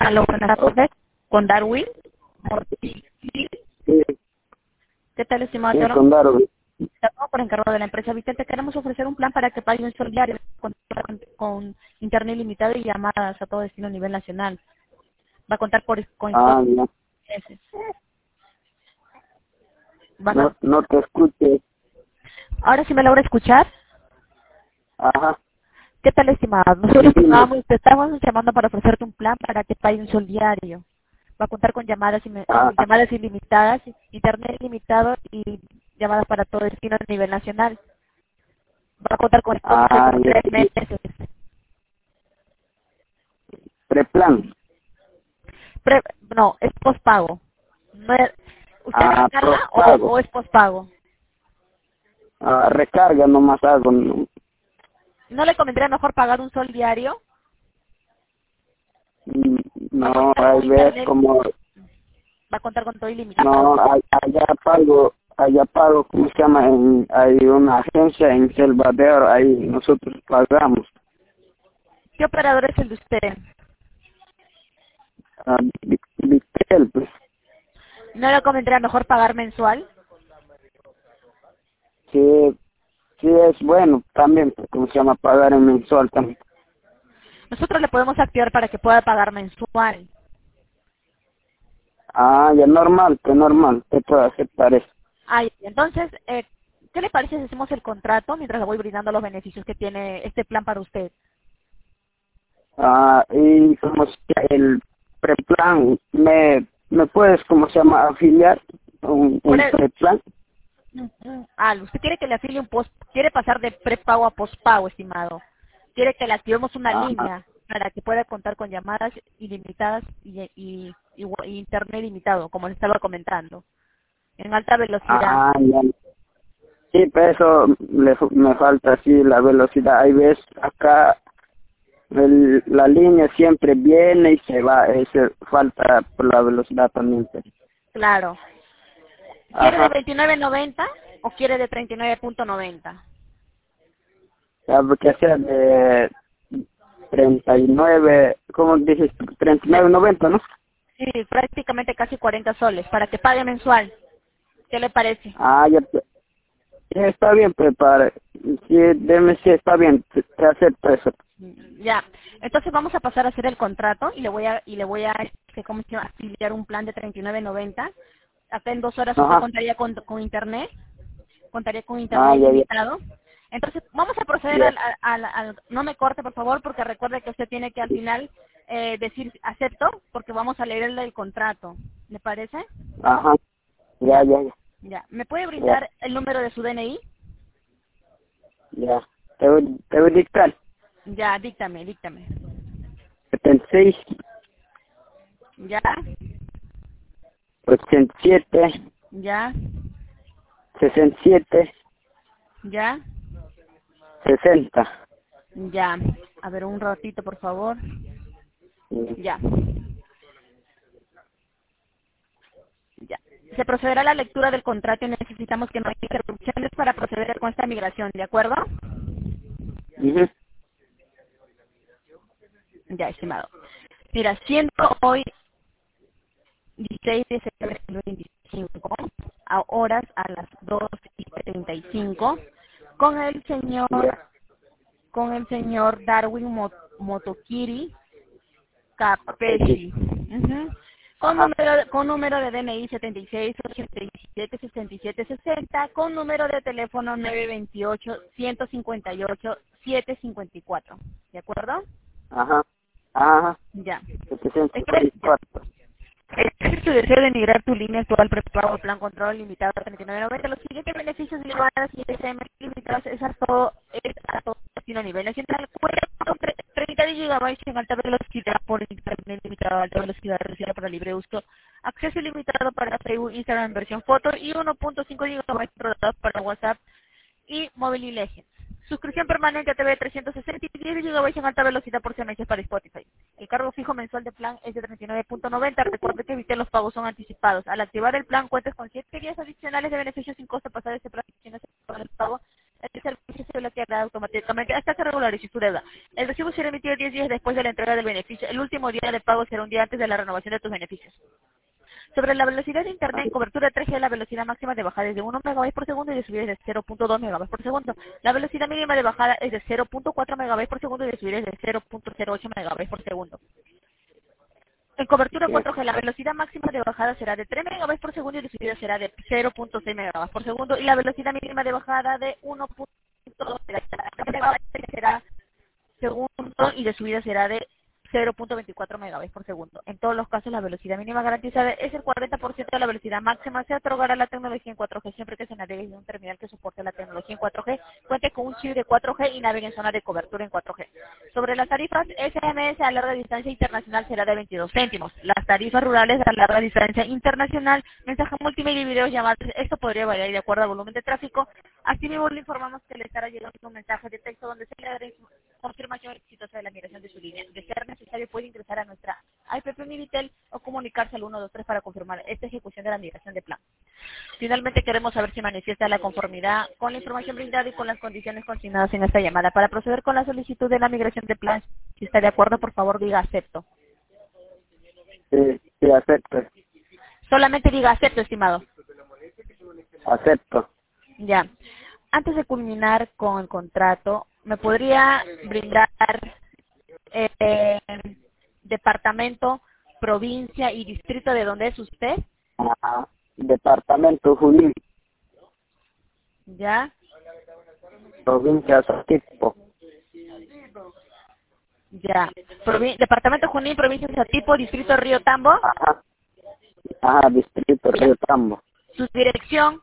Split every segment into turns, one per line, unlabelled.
Aló, buenas tardes. Con Darwin.
Sí,
¿Qué tal, estimado?
sí,
Te hablo
con Darwin.
por encargo de la empresa Vitel. Te queremos ofrecer un plan para que pague un sol diario con internet ilimitado y llamadas a todo destino a nivel nacional. Va a contar con
Ya.
meses. Van a-
No te escuché.
Ahora sí me logra escuchar.
Ajá.
¿Qué tal, estimado?
Sí,
Nosotros
dime.
te estábamos llamando para ofrecerte un plan para que pague un sol diario. Va a contar con
Ajá.
llamadas ilimitadas, internet ilimitado y llamadas para todo destino a nivel nacional. Va a contar con espacio por
Ya.
3 meses.
Preplan.
Pre- no, es pospago. No es- ¿Usted recarga
Pago.
o es pospago?
Recarga nomás hago. No,
¿No le convendría mejor pagar un sol diario?
Mm,
Va a
no,
contar con
hay veces
internet,
como,
va a contar con todo
no,
ilimitado.
allá pago, ¿cómo se llama? Hay una agencia en Salvador, ahí nosotros pagamos.
¿Qué operador es el de usted?
Vitel, pues.
¿No le convendría mejor pagar mensual?
Sí, sí es bueno también, pues, ¿cómo se llama? Pagar en mensual también.
Nosotros le podemos activar para que pueda pagar mensual.
Ya normal, que normal, te puedo aceptar eso.
Entonces, ¿qué le parece si hacemos el contrato mientras le voy brindando los beneficios que tiene este plan para usted?
Y como se llama, el preplan, ¿me puedes, cómo se llama, afiliar un
Puede-
preplan?
Usted quiere que le afilie quiere pasar de prepago a pospago, estimado. Quiere que le activemos una
Ajá.
línea para que pueda contar con llamadas ilimitadas y internet ilimitado, como le estaba comentando, en alta velocidad.
Ya. Sí, pero eso me falta así la velocidad. Hay veces acá la línea siempre viene y se va, ese falta por la velocidad también. Pues.
Claro. ¿Quiere de
Ajá.
29.90 o quiere de 39.90?
Ya, porque sea de 39, ¿cómo dices? 39.90, ¿no?
Sí, prácticamente casi 40 soles para que pague mensual. ¿Qué le parece?
Ya. Sí, está bien, prepara. Sí, deme, sí, está bien, te acepto eso.
Ya. Entonces vamos a pasar a hacer el contrato y le voy a ¿cómo se llama? Afiliar un plan de 39.90. Acá en 2 horas usted
Ajá.
contaría con internet, contaría con internet
Ya, ya,
ilimitado. Entonces vamos a proceder
ya.
no me corte por favor, porque recuerde que usted tiene que al final decir acepto, porque vamos a leer el contrato. ¿Le parece?
Ajá. Ya,
Ya,
ya, ya.
ya. ¿Me puede
Ya,
brindar el número de su DNI?
ya. Te voy a dictar.
Ya, díctame.
76,
Ya,
87,
ya,
67,
ya,
60.
ya. A ver, un ratito, por favor. Ya, ya. Se procederá a la lectura del contrato y necesitamos que no haya interrupciones para proceder con esta migración, ¿de acuerdo?
Ujú.
Ya, estimado. Mira, siendo hoy 16 de septiembre del 2025, a horas a las 2:35, con el señor,
Ya.
con el señor Darwin Motokiri
Sí.
Capeshi. Ujú.
Ajá.
Con número de DNI 76876760, con número de teléfono 928-158-754. ¿De acuerdo?
Ajá. Ajá.
Ya. Ya.
754.
Es tu deseo de migrar tu línea actual prepago plan control limitado a 39.90. Los siguientes beneficios llamadas y SMS limitados es a todo destino a nivel nacional. Cuenta con 30 GB en alta velocidad por internet limitado a alta velocidad reducida para libre uso. Acceso ilimitado para Facebook, Instagram versión foto y 1.5 GB para WhatsApp y Mobile Legends. Suscripción permanente a TV 360 y 10 GB en alta velocidad por 6 meses para Spotify. El cargo fijo mensual de plan es de 39.90. Recuerde que evite los pagos son anticipados. Al activar el plan cuentes con 7 días adicionales de beneficios sin costo pasar este plan si no se paga el pago. El servicio se bloqueará automáticamente hasta que regularice su deuda. El recibo será emitido 10 días después de la entrega del beneficio. El último día de pago será un día antes de la renovación de tus beneficios. Sobre la velocidad de Internet, cobertura 3G, la velocidad máxima de bajada es de 1 megabytes por segundo y de subida es de 0.2 megabytes por segundo. La velocidad mínima de bajada es de 0.4 megabytes por segundo y de subida es de 0.08 megabytes por segundo. En cobertura 4G, la velocidad máxima de bajada será de 3 megabytes por segundo y de subida será de 0.6 megabytes por segundo. Y la velocidad mínima de bajada de 1.2 megabytes será segundo y de subida será de 0.24 megabytes por segundo. En todos los casos, la velocidad mínima garantizada es el 40% de la velocidad máxima. Se otorgará la tecnología en 4G siempre que se navegue en un terminal que soporte la tecnología en 4G, cuente con un chip de 4G y navegue en zona de cobertura en 4G. Sobre las tarifas, SMS a larga distancia internacional será de 22 céntimos. Las tarifas rurales a larga distancia internacional, mensaje multimedia y videollamadas, esto podría variar de acuerdo al volumen de tráfico. Asimismo, le informamos que le estará llegando un mensaje de texto donde se le dará confirmación exitosa de la migración de su línea. De ser necesario, puede ingresar a nuestra IPP Minitel o comunicarse al 123 para confirmar esta ejecución de la migración de plan. Finalmente, queremos saber si manifiesta la conformidad con la información brindada y con las condiciones consignadas en esta llamada. Para proceder con la solicitud de la migración de plan, si está de acuerdo, por favor, diga acepto.
Sí, acepto.
Solamente diga acepto, estimado.
Acepto.
Ya. Antes de culminar con el contrato, ¿me podría brindar departamento, provincia y distrito de donde es usted?
Departamento Junín,
¿Ya?
provincia Satipo.
Ya. Departamento Junín, provincia de Satipo, distrito Río Tambo.
Distrito Río Tambo.
Su dirección.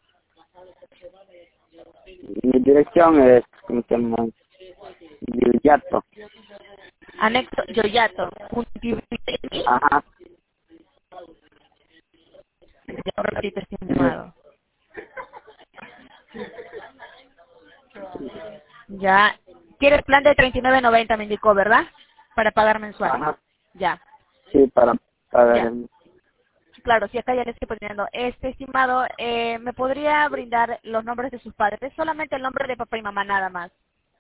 Mi dirección es, ¿cómo se llama? Yoyato.
Anexo Yoyato. Ya, un ratito, estimado. Ya. ¿Quiere el plan de 39.90, me indicó, verdad? Para pagar mensual. Ya.
Sí, para pagar.
Claro, sí, acá ya le estoy poniendo. Estimado, ¿me podría brindar los nombres de sus padres? Solamente el nombre de papá y mamá, nada más.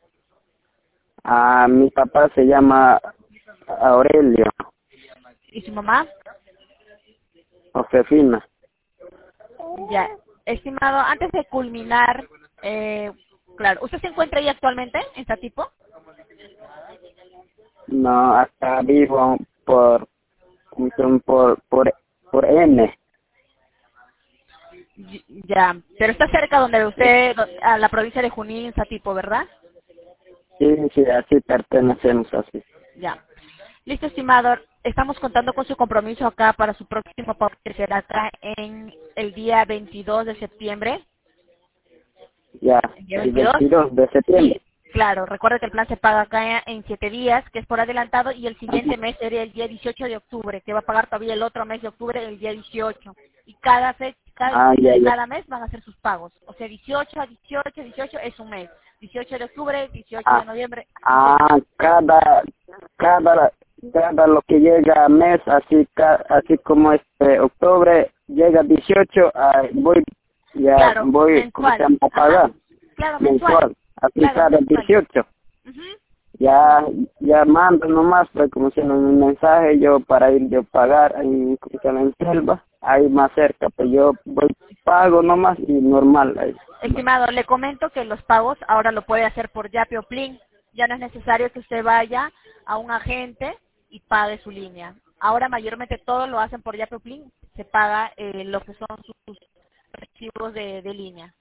Mi papá se llama Aurelio.
¿Y su mamá?
Josefina.
Ya. Estimado, antes de culminar, claro, ¿usted se encuentra ahí actualmente, en Satipo?
No, hasta vivo por N.
Ya, pero está cerca donde usted, a la provincia de Junín, Satipo, ¿verdad?
Sí, así pertenecemos así.
Ya. Listo, estimado. Estamos contando con su compromiso acá para su próximo pago, que será acá en el día 22 de septiembre.
Ya,
¿El día
el
22?
22 de septiembre.
Sí, claro. Recuerda que el plan se paga acá en 7 días, que es por adelantado, y el siguiente mes sería el día 18 de octubre, que va a pagar todavía el otro mes de octubre, el día 18. Y cada día de cada mes van a hacer sus pagos. O sea, 18 a 18, 18 es un mes. 18 de octubre, 18 de noviembre.
Cada lo que llega a mes, así como octubre llega 18, voy
mensual.
a pagar.
Claro,
mensual. Así
claro,
cada
mensual.
18. Ya mando nomás, pues como si un mensaje yo para ir yo pagar en Selva, ahí más cerca, pues yo pago nomás y normal ahí.
Estimado, le comento que los pagos ahora lo puede hacer por Yapi o Plin. Ya no es necesario que usted vaya a un agente y pague su línea. Ahora mayormente todo lo hacen por Yapi o Plin. Se paga lo que son sus recibos de línea.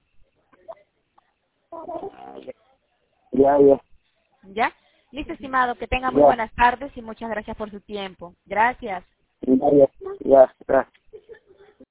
Ya.
¿Ya? Listo, estimado. Que tenga muy buenas tardes y muchas gracias por su tiempo. Gracias.
Ya.